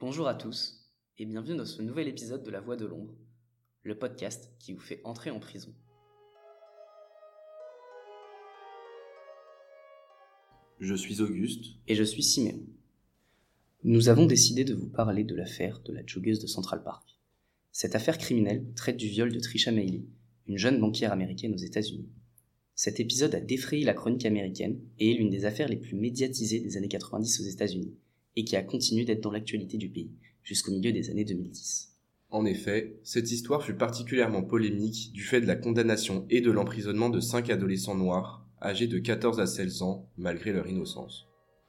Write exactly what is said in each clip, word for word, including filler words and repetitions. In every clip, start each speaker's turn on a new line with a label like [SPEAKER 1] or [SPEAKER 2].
[SPEAKER 1] Bonjour à tous et bienvenue dans ce nouvel épisode de La Voix de l'Ombre, le podcast qui vous fait entrer en prison.
[SPEAKER 2] Je suis Auguste.
[SPEAKER 1] Et je suis Siméon. Nous avons décidé de vous parler de l'affaire de la joggeuse de Central Park. Cette affaire criminelle traite du viol de Trisha Meili, une jeune banquière américaine aux États-Unis. Cet épisode a défrayé la chronique américaine et est l'une des affaires les plus médiatisées des années quatre-vingt-dix aux États-Unis et qui a continué d'être dans l'actualité du pays jusqu'au milieu des années deux mille dix.
[SPEAKER 2] En effet, cette histoire fut particulièrement polémique du fait de la condamnation et de l'emprisonnement de cinq adolescents noirs âgés de quatorze à seize ans malgré leur innocence.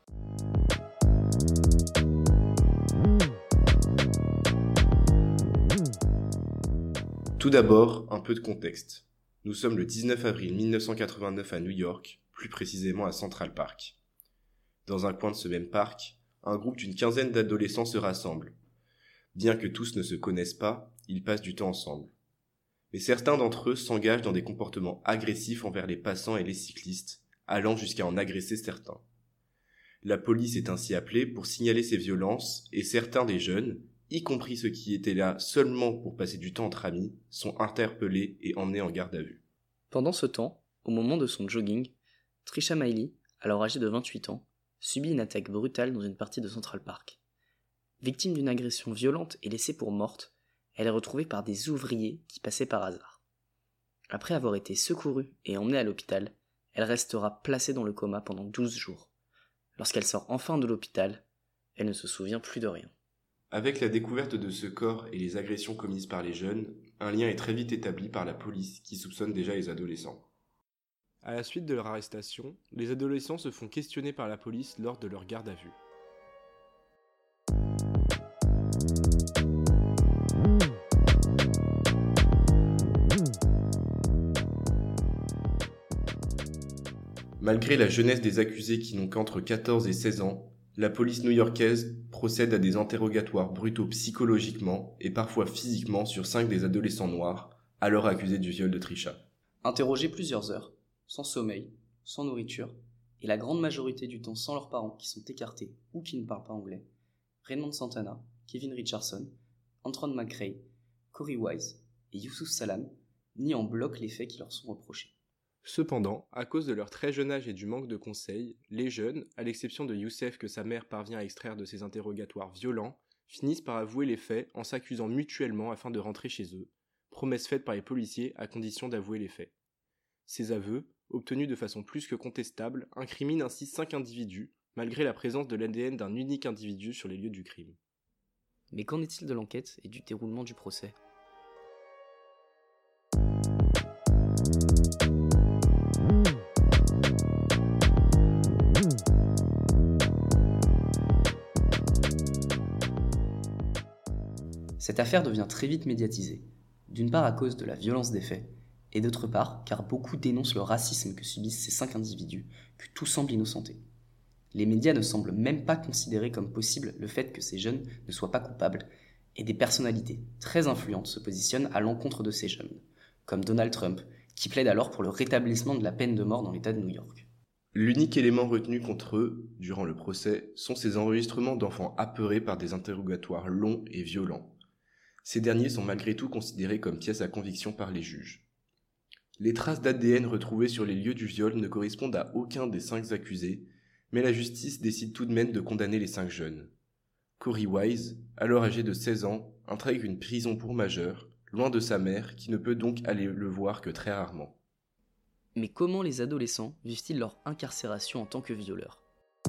[SPEAKER 2] Tout d'abord, un peu de contexte. Nous sommes le dix-neuf avril mille neuf cent quatre-vingt-neuf à New York, plus précisément à Central Park. Dans un coin de ce même parc, un groupe d'une quinzaine d'adolescents se rassemble. Bien que tous ne se connaissent pas, ils passent du temps ensemble. Mais certains d'entre eux s'engagent dans des comportements agressifs envers les passants et les cyclistes, allant jusqu'à en agresser certains. La police est ainsi appelée pour signaler ces violences et certains des jeunes, y compris ceux qui étaient là seulement pour passer du temps entre amis, sont interpellés et emmenés en garde à vue.
[SPEAKER 1] Pendant ce temps, au moment de son jogging, Trisha Meili, alors âgée de vingt-huit ans, subit une attaque brutale dans une partie de Central Park. Victime d'une agression violente et laissée pour morte, elle est retrouvée par des ouvriers qui passaient par hasard. Après avoir été secourue et emmenée à l'hôpital, elle restera placée dans le coma pendant douze jours. Lorsqu'elle sort enfin de l'hôpital, elle ne se souvient plus de rien.
[SPEAKER 2] Avec la découverte de ce corps et les agressions commises par les jeunes, un lien est très vite établi par la police qui soupçonne déjà les adolescents. À la suite de leur arrestation, les adolescents se font questionner par la police lors de leur garde à vue. Malgré la jeunesse des accusés qui n'ont qu'entre quatorze et seize ans, la police new-yorkaise procède à des interrogatoires brutaux psychologiquement et parfois physiquement sur cinq des adolescents noirs, alors accusés du viol de Trisha.
[SPEAKER 1] Interrogés plusieurs heures, sans sommeil, sans nourriture, et la grande majorité du temps sans leurs parents qui sont écartés ou qui ne parlent pas anglais, Raymond Santana, Kevin Richardson, Antoine McCrae, Corey Wise et Youssouf Salam nient en bloc les faits qui leur sont reprochés.
[SPEAKER 2] Cependant, à cause de leur très jeune âge et du manque de conseils, les jeunes, à l'exception de Youssef que sa mère parvient à extraire de ses interrogatoires violents, finissent par avouer les faits en s'accusant mutuellement afin de rentrer chez eux, promesse faite par les policiers à condition d'avouer les faits. Ces aveux, obtenus de façon plus que contestable, incriminent ainsi cinq individus, malgré la présence de l'A D N d'un unique individu sur les lieux du crime.
[SPEAKER 1] Mais qu'en est-il de l'enquête et du déroulement du procès ? Cette affaire devient très vite médiatisée, d'une part à cause de la violence des faits, et d'autre part car beaucoup dénoncent le racisme que subissent ces cinq individus, que tout semble innocenté. Les médias ne semblent même pas considérer comme possible le fait que ces jeunes ne soient pas coupables, et des personnalités très influentes se positionnent à l'encontre de ces jeunes, comme Donald Trump, qui plaide alors pour le rétablissement de la peine de mort dans l'État de New York.
[SPEAKER 2] L'unique élément retenu contre eux, durant le procès, sont ces enregistrements d'enfants apeurés par des interrogatoires longs et violents. Ces derniers sont malgré tout considérés comme pièces à conviction par les juges. Les traces d'A D N retrouvées sur les lieux du viol ne correspondent à aucun des cinq accusés, mais la justice décide tout de même de condamner les cinq jeunes. Corey Wise, alors âgé de seize ans, intègre une prison pour majeurs, loin de sa mère, qui ne peut donc aller le voir que très rarement.
[SPEAKER 1] Mais comment les adolescents vivent-ils leur incarcération en tant que violeurs ?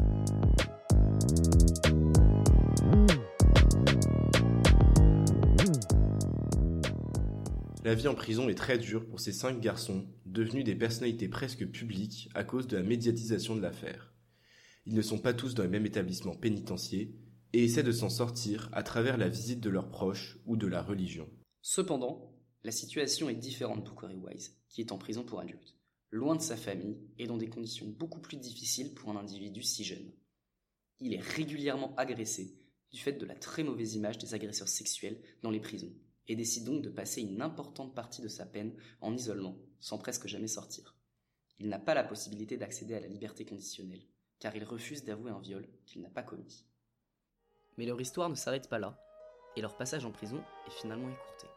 [SPEAKER 2] La vie en prison est très dure pour ces cinq garçons, devenus des personnalités presque publiques à cause de la médiatisation de l'affaire. Ils ne sont pas tous dans le même établissement pénitentiaire et essaient de s'en sortir à travers la visite de leurs proches ou de la religion.
[SPEAKER 1] Cependant, la situation est différente pour Corey Wise, qui est en prison pour adultes, loin de sa famille et dans des conditions beaucoup plus difficiles pour un individu si jeune. Il est régulièrement agressé du fait de la très mauvaise image des agresseurs sexuels dans les prisons, et décide donc de passer une importante partie de sa peine en isolement, sans presque jamais sortir. Il n'a pas la possibilité d'accéder à la liberté conditionnelle, car il refuse d'avouer un viol qu'il n'a pas commis. Mais leur histoire ne s'arrête pas là, et leur passage en prison est finalement écourté.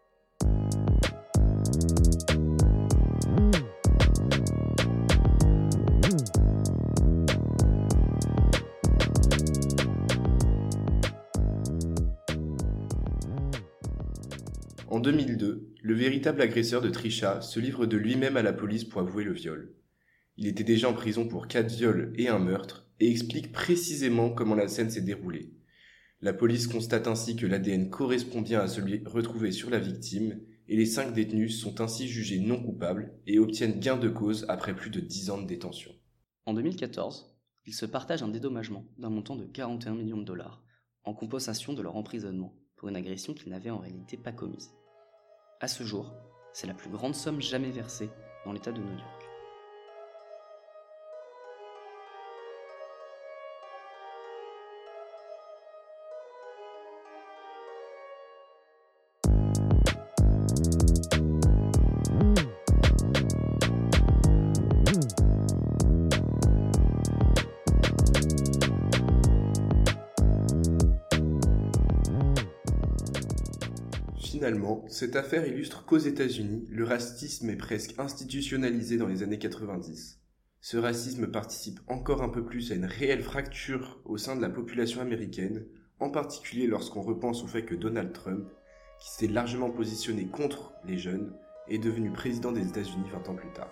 [SPEAKER 2] En deux mille deux, le véritable agresseur de Trisha se livre de lui-même à la police pour avouer le viol. Il était déjà en prison pour quatre viols et un meurtre et explique précisément comment la scène s'est déroulée. La police constate ainsi que l'A D N correspond bien à celui retrouvé sur la victime et les cinq détenus sont ainsi jugés non coupables et obtiennent gain de cause après plus de dix ans de détention.
[SPEAKER 1] En deux mille quatorze, ils se partagent un dédommagement d'un montant de quarante et un millions de dollars en compensation de leur emprisonnement pour une agression qu'ils n'avaient en réalité pas commise. À ce jour, c'est la plus grande somme jamais versée dans l'État de New York.
[SPEAKER 2] Finalement, cette affaire illustre qu'aux États-Unis, le racisme est presque institutionnalisé dans les années quatre-vingt-dix. Ce racisme participe encore un peu plus à une réelle fracture au sein de la population américaine, en particulier lorsqu'on repense au fait que Donald Trump, qui s'est largement positionné contre les jeunes, est devenu président des États-Unis vingt ans plus tard.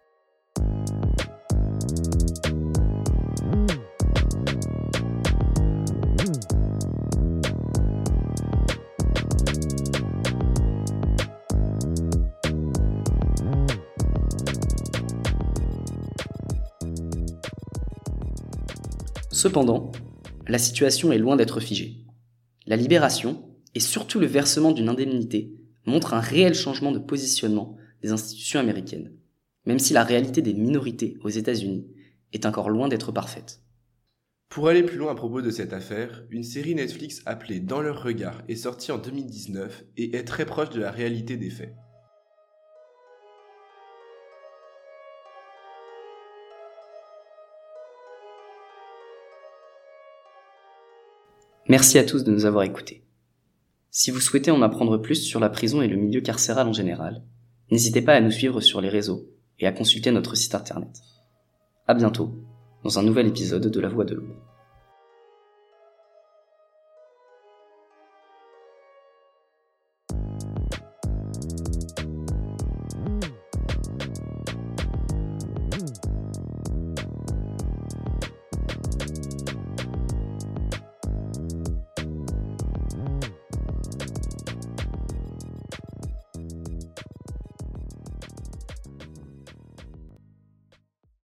[SPEAKER 1] Cependant, la situation est loin d'être figée. La libération, et surtout le versement d'une indemnité, montrent un réel changement de positionnement des institutions américaines, même si la réalité des minorités aux États-Unis est encore loin d'être parfaite.
[SPEAKER 2] Pour aller plus loin à propos de cette affaire, une série Netflix appelée Dans leur regard est sortie en deux mille dix-neuf et est très proche de la réalité des faits.
[SPEAKER 1] Merci à tous de nous avoir écoutés. Si vous souhaitez en apprendre plus sur la prison et le milieu carcéral en général, n'hésitez pas à nous suivre sur les réseaux et à consulter notre site internet. À bientôt, dans un nouvel épisode de La Voix de l'Aube.